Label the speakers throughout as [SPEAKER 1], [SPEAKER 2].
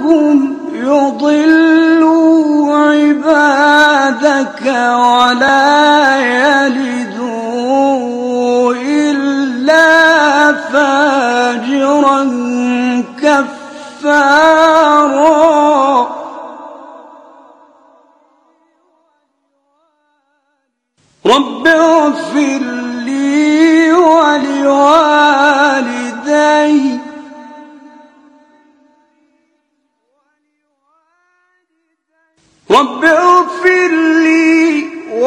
[SPEAKER 1] يضلوا عبادك ولا يلدوا إلا فاجرا كفارا رب اغفر لي ولوالدي رب اغفر لي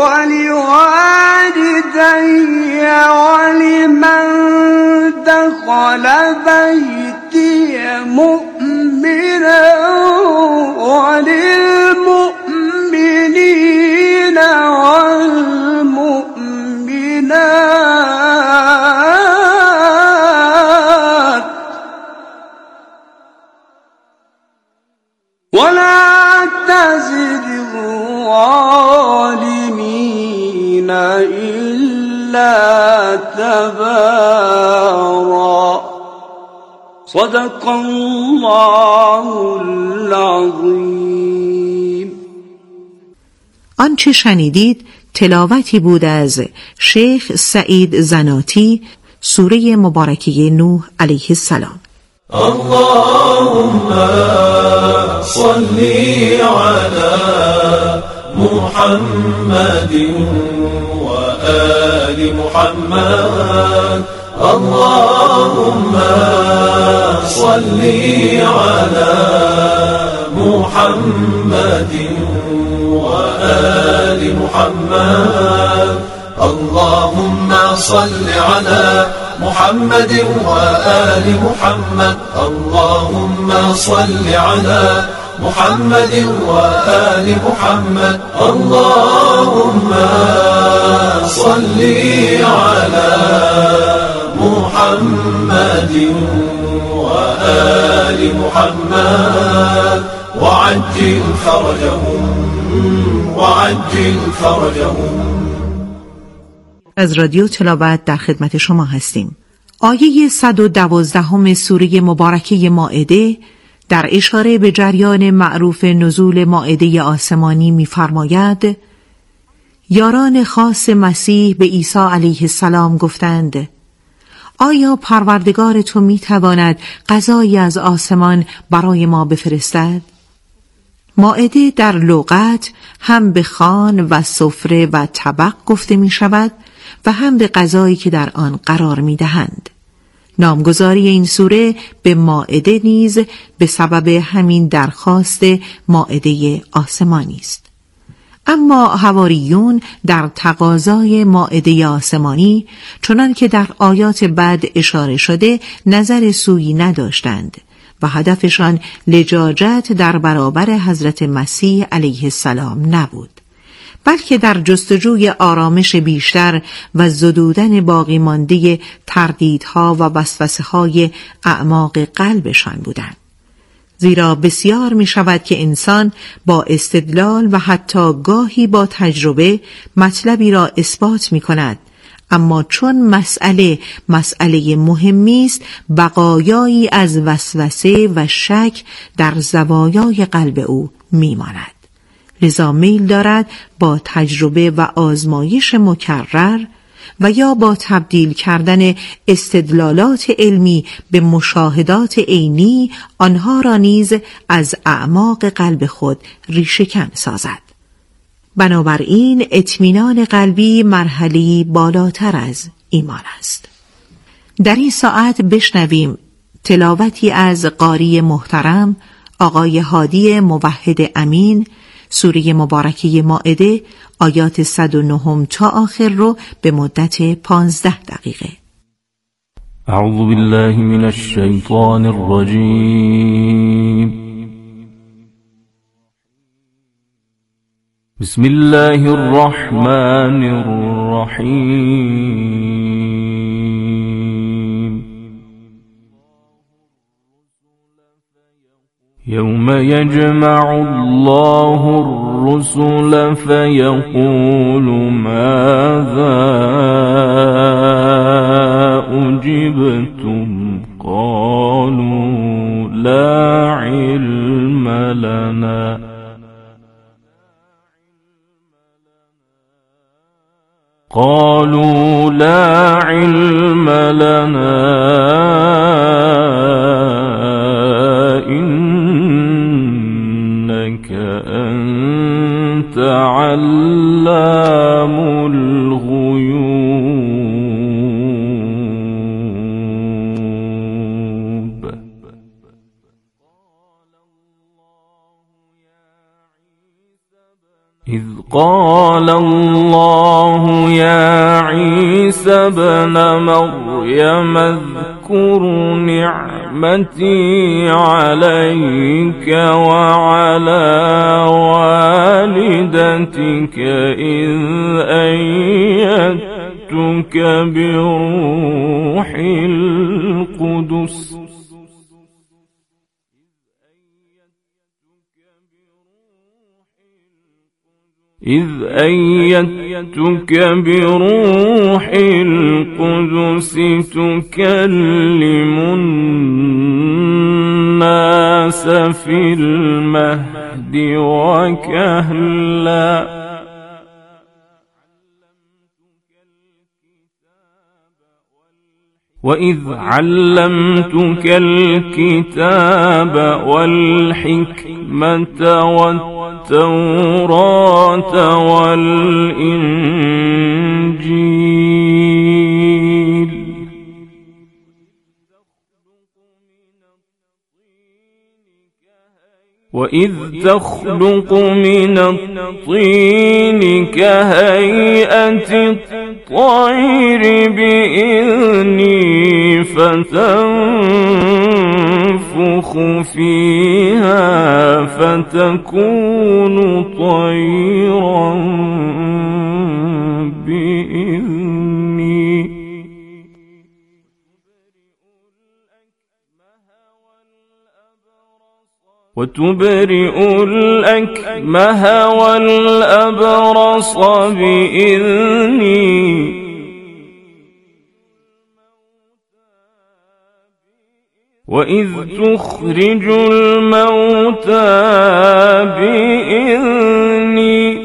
[SPEAKER 1] ولوالدي ولمن دخل بيتي مؤمنا وللمؤمنين والمؤمنات ولا تزد الظالمين إلا تبارا صدق الله العظیم.
[SPEAKER 2] آنچه شنیدید تلاوتی بود از شیخ سعید زناتی سوره مبارکه نوح علیه السلام.
[SPEAKER 3] اللهم صل على محمد وآل محمد اللهم صل على محمد وآل محمد اللهم صل على محمد وآل محمد اللهم صل على محمد وآل محمد اللهم صل على محمد وآل محمد وعجل فرجهم وعجل فرجهم.
[SPEAKER 2] از رادیو تلاوت در خدمت شما هستیم. آیه 112 سوره مبارکه مائده در اشاره به جریان معروف نزول مائده آسمانی می‌فرماید: یاران خاص مسیح به عیسی علیه السلام گفتند: آیا پروردگار تو می‌تواند غذایی از آسمان برای ما بفرستد؟ مائده در لغت هم به خوان و سفره و طبق گفته می‌شود و هم به غذایی که در آن قرار می‌دهند. نامگذاری این سوره به مائده نیز به سبب همین درخواست مائده آسمانی است. اما حواریون در تقاضای مائده آسمانی چنان که در آیات بعد اشاره شده نظر سویی نداشتند و هدفشان لجاجت در برابر حضرت مسیح علیه السلام نبود، بلکه در جستجوی آرامش بیشتر و زدودن باقی مانده تردیدها و وسوسه‌های اعماق قلبشان بودند. زیرا بسیار می شود که انسان با استدلال و حتی گاهی با تجربه مطلبی را اثبات می کند، اما چون مسئله مهمی است بقایایی از وسوسه و شک در زوایای قلب او می ماند. لذا میل دارد با تجربه و آزمایش مکرر و یا با تبدیل کردن استدلالات علمی به مشاهدات عینی آنها را نیز از اعماق قلب خود ریشه‌کن سازد. بنابراین اطمینان قلبی مرحله‌ای بالاتر از ایمان است. در این ساعت بشنویم تلاوتی از قاری محترم آقای هادی موحد امین سوره مبارکه مائده آیات 109 تا آخر رو به مدت 15 دقیقه.
[SPEAKER 4] اعوذ بالله من الشیطان الرجیم. بسم الله الرحمن الرحیم. يوم يجمع الله الرسل فيقول ماذا أجبتم قالوا لا علم لنا قالوا لا علم لنا إنك أنت علام الغيوب إذ قال الله يا عيسى ابن مريم اذكر نعمتي عليك وعلى والدتك إذ أيدتك بروح القدس تكلم الناس في المهد وكهلا وإذ علمتك الكتاب والحكمة والتوراة والإنجيل وإذ تخلق من الطين كهيئة الطير بإذني فتنفخ فيها فتكون طيرا بإذني وتبرئ الأكمه والأبرص بإذني وإذ تخرج الموتى بإذني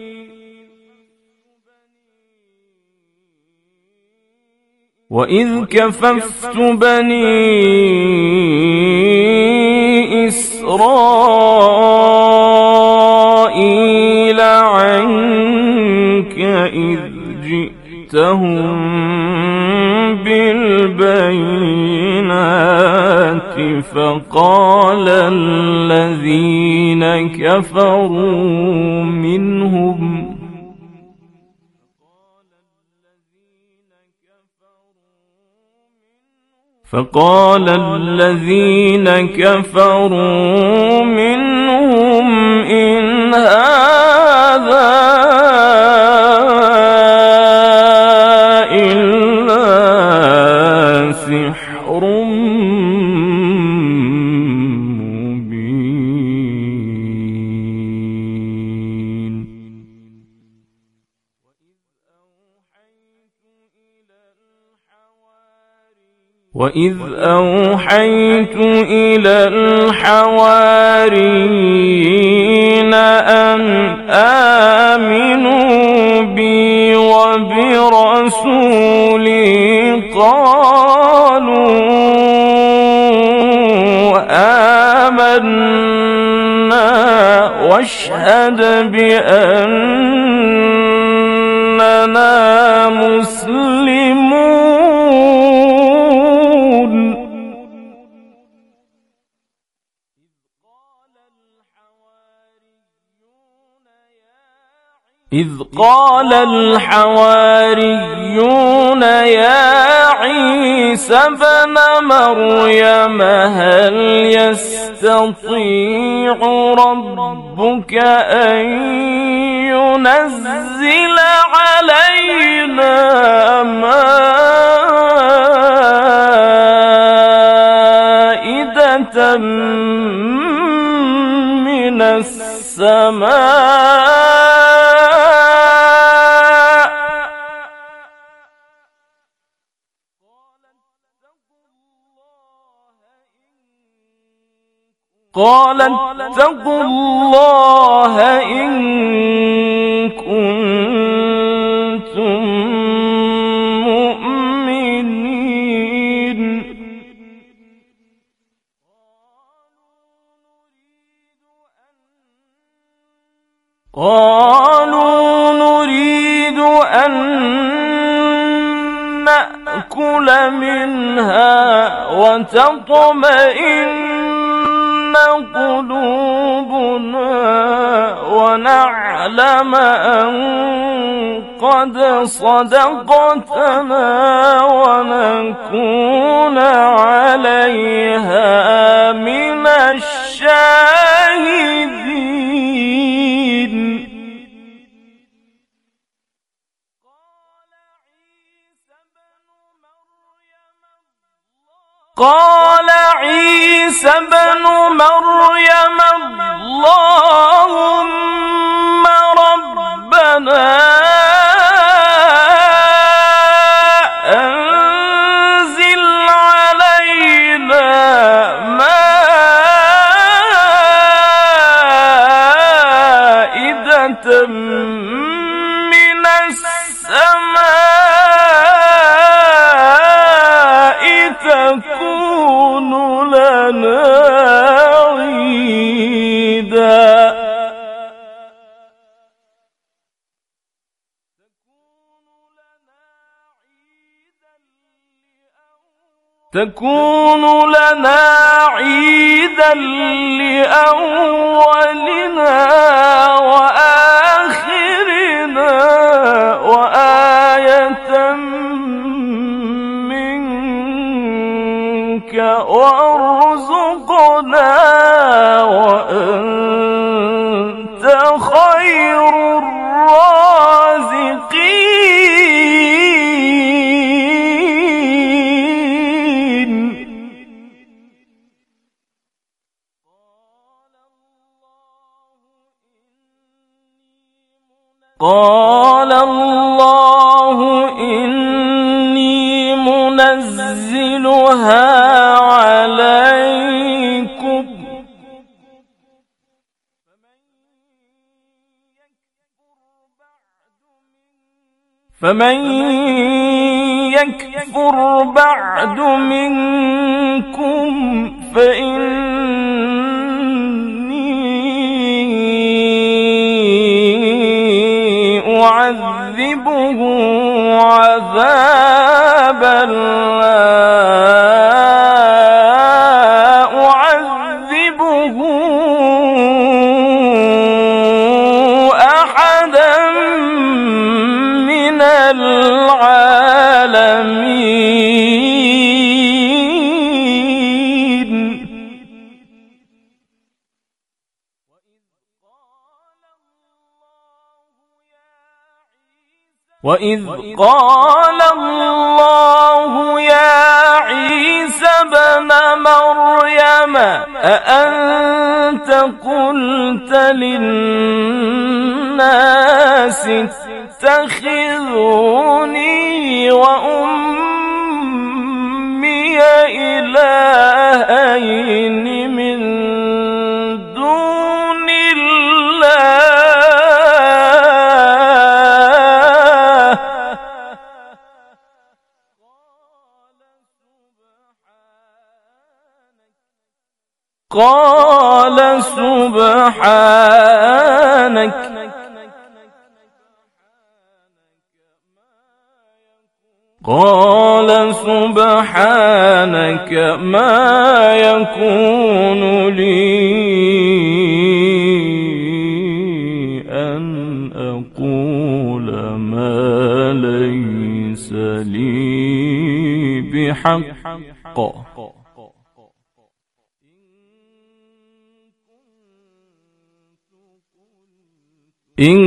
[SPEAKER 4] وإذ كففت بني إسرائيل عنك إذ جئتهم بالبينات فقال الذين كفروا منهم إن هذا إلا سحر مبين وإذ أوحيت إلى الحواريين أن آمنوا بي وبرسولي قالوا آمنا واشهد بأننا مسلمون إذ قال الحواريون يا عيسى ابن مريم هل يستطيع ربك أن ينزل علينا مائدة من السماء قال اتقوا الله إن كنتم مؤمنين قالوا نريد أن نأكل منها وتطمئن قلوبنا ونعلم أن قد صدقتنا ونكون عليها من الشاهدين قال عيسى ابن مريم اللهم ربنا أنزل علينا مائدة من السماء تكون لنا عيدا لأولنا وآخرنا وآية منك وارزقنا وأنت خير الرازقين قال الله إني منزلها عليكم فمن يكفر بعد منكم أعذبه عذابا لا أعذبه أحدا من العالمين وإذ قال الله يا عيسى ابن مريم أأنت قلت للناس اتخذوني وأمي إلهين من دون الله قال سبحانك ما يكون لي أن أقول ما ليس لي بحق إن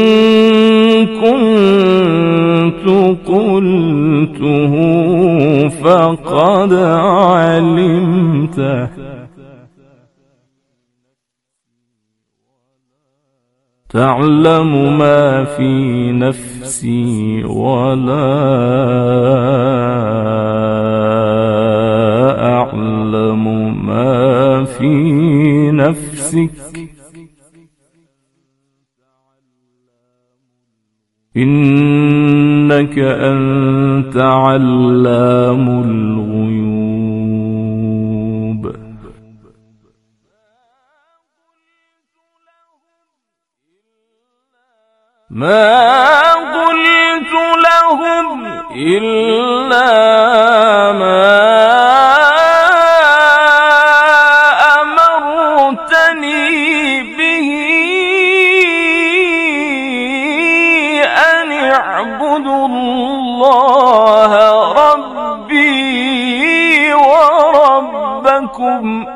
[SPEAKER 4] كنت قلته فقد علمته تعلم ما في نفسي ولا أعلم ما في نفسك إنك أنت علام الغيوب ما قلت لهم إلا ما أمرتني به أن اعبدوا الله ربي وربكم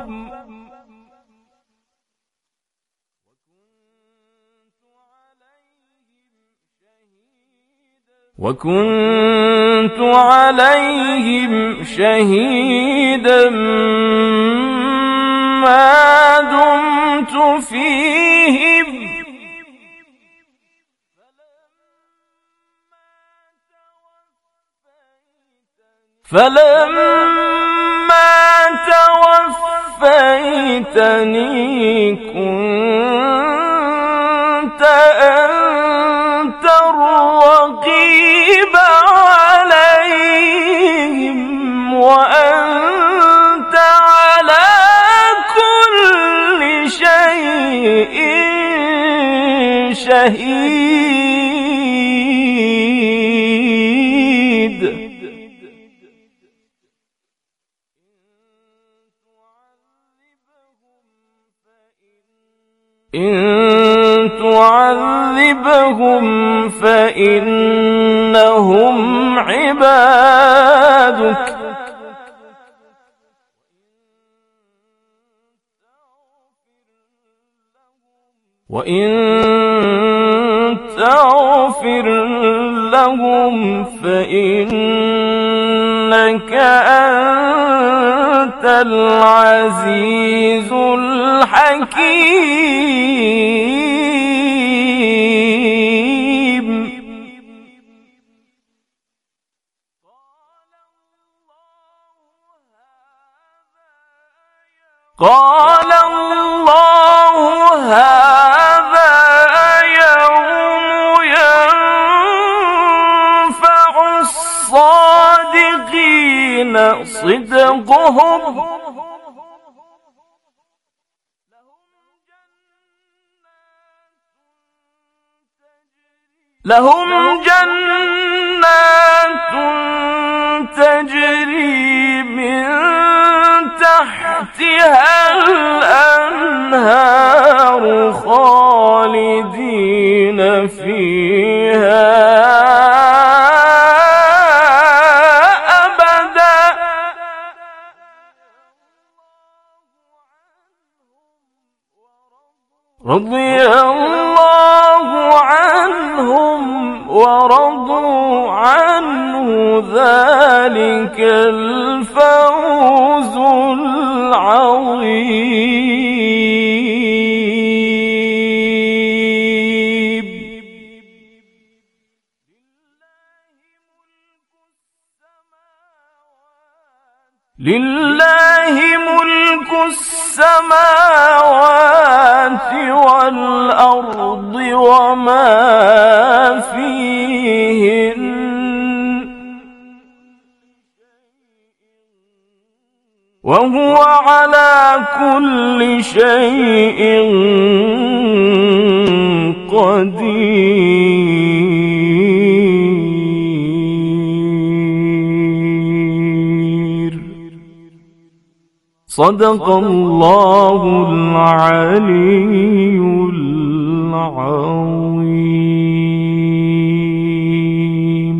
[SPEAKER 4] وكنت عليهم شهيدا ما دمت فيهم فلما توفيتني كنت أنت الرقيب عليهم وأنت على كل شيء شهيد إن تعذبهم فإنهم عبادك وإن تغفر لهم فإنك أنت العزيز الحكيم قال الله هذا يوم ينفع الصادقين صدقهم لهم جنات تجري من تحتها الأنهار خالدين فيها أبدا رضي الله عنهم ورضوا عنه ذلك الفوز العظيم لله ملك السماوات والأرض وما فيهن وهو على كل شيء قدير صدق الله العلي العظيم.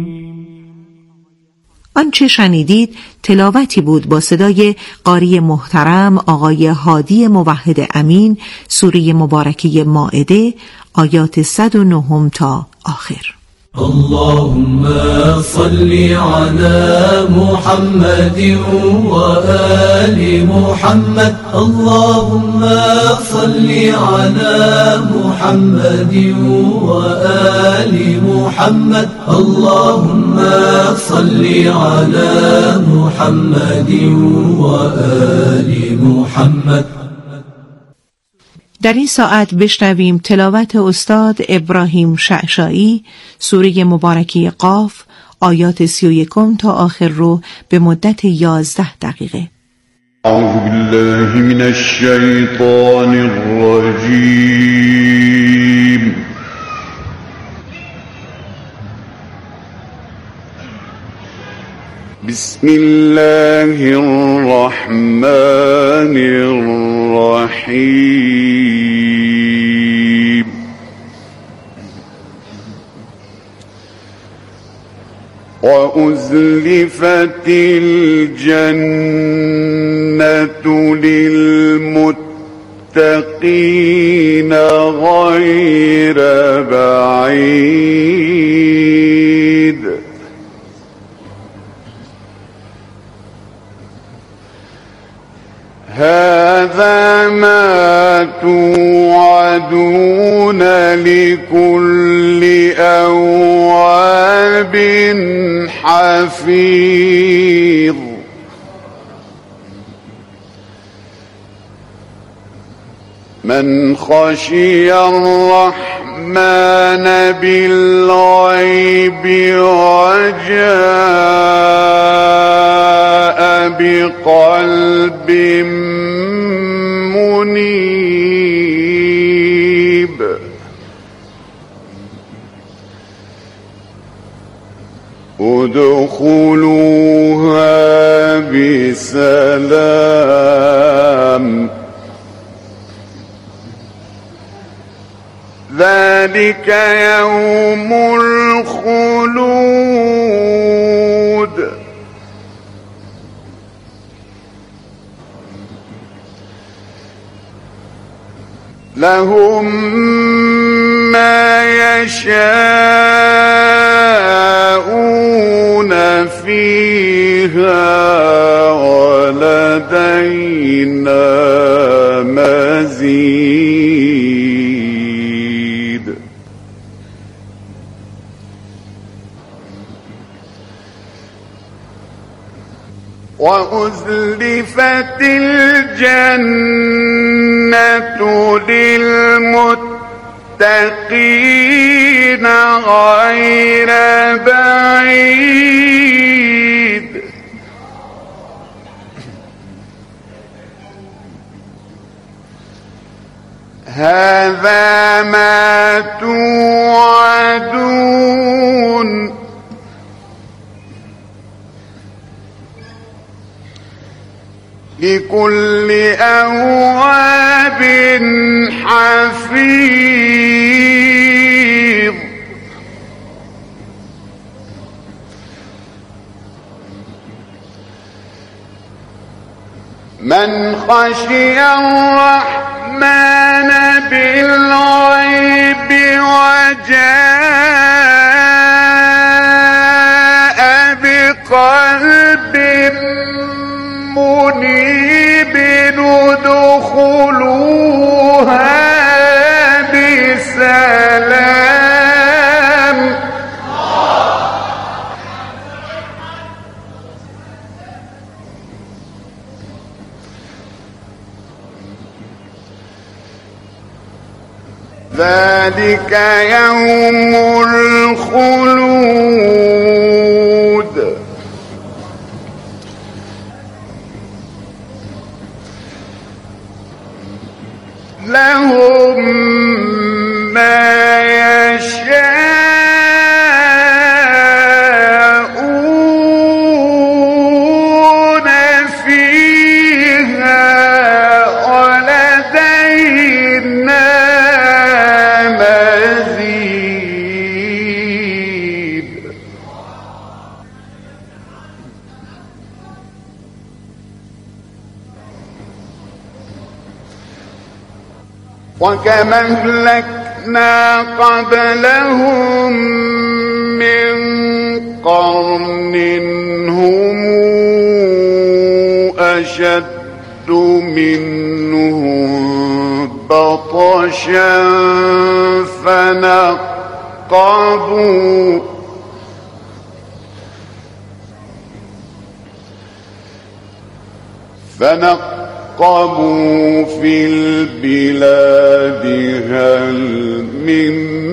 [SPEAKER 2] آنچه شنیدید تلاوتی بود با صدای قاری محترم آقای هادی موحد امین، سوره مبارکه مائده، آیات 109 تا آخر.
[SPEAKER 3] اللهم صل على محمد وآل محمد اللهم صل على محمد وآل محمد اللهم صل على محمد وآل محمد.
[SPEAKER 2] در این ساعت بشنویم تلاوت استاد ابراهیم شعشایی، سوره مبارکه قاف، آیات 31 تا آخر رو به مدت 11 دقیقه.
[SPEAKER 5] اعوذ بالله من الشیطان الرجیم. بسم الله الرحمن الرحیم. وَأُزْلِفَتِ الْجَنَّةُ لِلْمُتَّقِينَ غَيْرَ بَعِيدٍ. هَذَا مَا تُوعَدُونَ لِكُلِّ أَوَّابٍ حفيظ. من خشي الرحمن بالغيب وجاء بقلب منيب. ادخلوها بسلام. ذلك يوم الخلود. لهم ما يشاءون فيها ولدينا مزيد. وأزلفت الجنة للمتقين غير بعيد. هذا ما توعدون لكل أواب حفيظ. من خشي الرحمن بالغيب وجاء بقلب منيب ادخلوها بسلام. ذلك يوم الخلود. لهم ما يشاءون فيها ولدينا مزيد. وكما أهلكنا قبلهم من قرن هم أشد منهم بطشا فنقبوا ترقبوا في البلاد هل من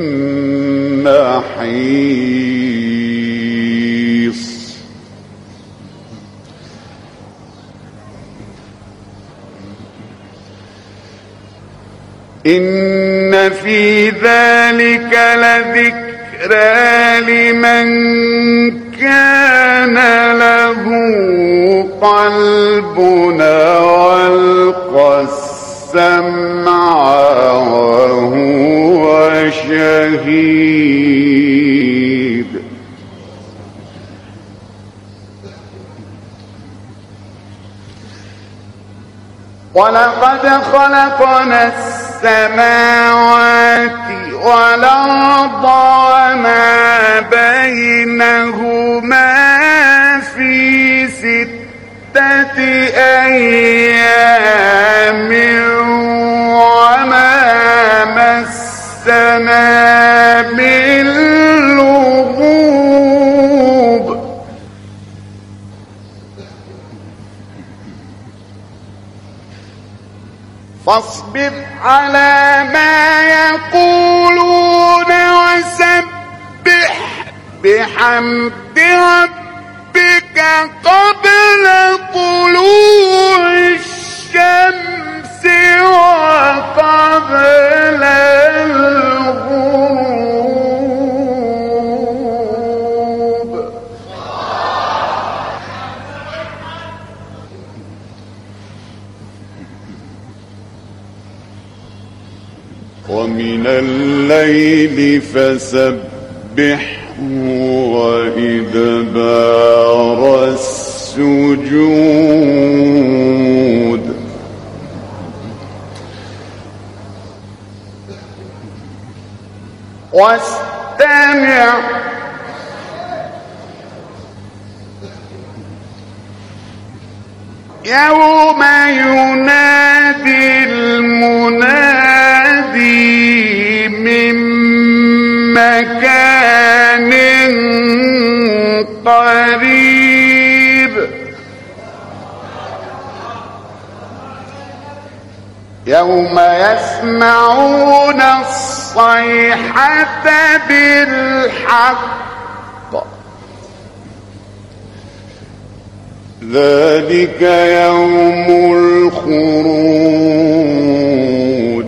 [SPEAKER 5] محيص إن في ذلك لذكرى لمن كان له قلب ألقى السمع وهو شهيد ولقد خلقنا السماوات والأرض وما بينهما في 6 أيام وما مسنا من لغوب فاصبر على ما يقولون وسبح بحمد ربك قبل طلوع الشمس وقبل الغروب ومن الليل فسبحه وإدبار السجود واستمع يوم ينادي المنادي من مكان قريب يوم يسمعون الصيحة بالحق ذلك يوم الخروج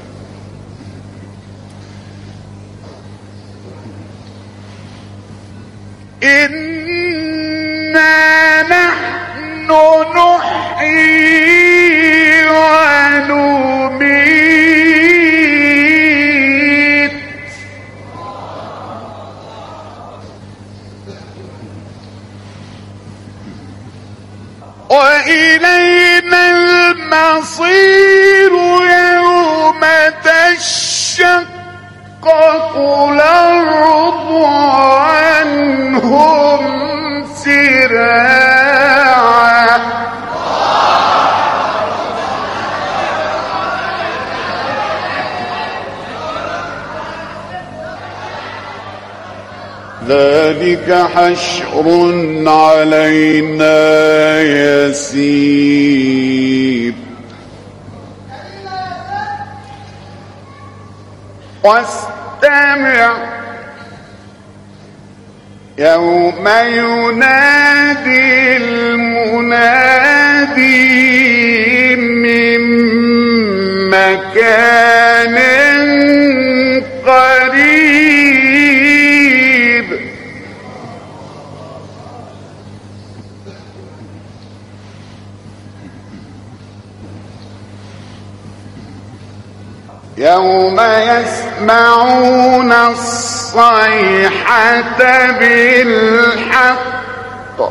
[SPEAKER 5] إنا نحن نحيي ونميت وإلينا المصير يوم تشقق الأرض عنهم سراعا ذلك حشر علينا يسير واستمع يوم ينادي المنادي من مكان قريب يوم يسمعون الصيحة بالحق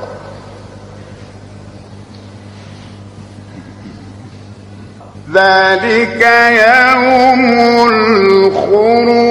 [SPEAKER 5] ذلك يوم الخروج